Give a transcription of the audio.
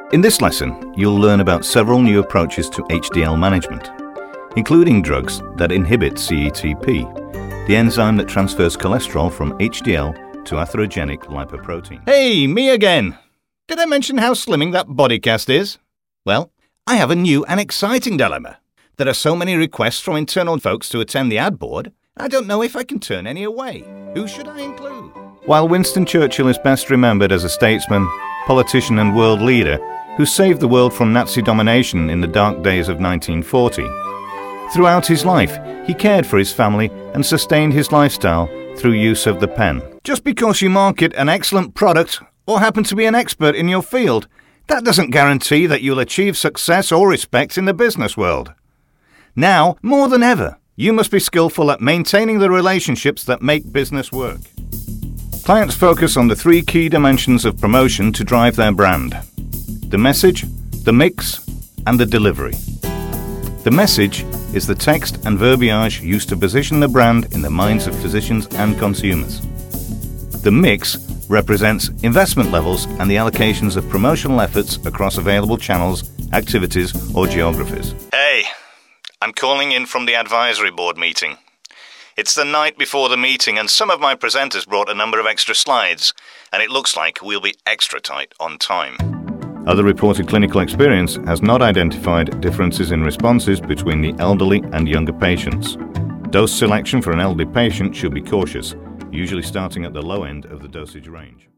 In this lesson, you'll learn about several new approaches to HDL management, including drugs that inhibit CETP, the enzyme that transfers cholesterol from HDL to atherogenic lipoprotein. Hey, me again! Did I mention how slimming that bodycast is? Well, I have a new and exciting dilemma. There are so many requests from internal folks to attend the ad board, I don't know if I can turn any away. Who should I include? While Winston Churchill is best remembered as a statesman, politician and world leader who saved the world from Nazi domination in the dark days of 1940, throughout his life, he cared for his family and sustained his lifestyle through use of the pen. Just because you market an excellent product or happen to be an expert in your field, that doesn't guarantee that you'll achieve success or respect in the business world. Now, more than ever, you must be skillful at maintaining the relationships that make business work. Clients focus on the three key dimensions of promotion to drive their brand: the message, the mix, and the delivery. The message is the text and verbiage used to position the brand in the minds of physicians and consumers. The mix represents investment levels and the allocations of promotional efforts across available channels, activities, or geographies. Hey, I'm calling in from the advisory board meeting. It's the night before the meeting and some of my presenters brought a number of extra slides, and it looks like we'll be extra tight on time. Other reported clinical experience has not identified differences in responses between the elderly and younger patients. Dose selection for an elderly patient should be cautious, usually starting at the low end of the dosage range.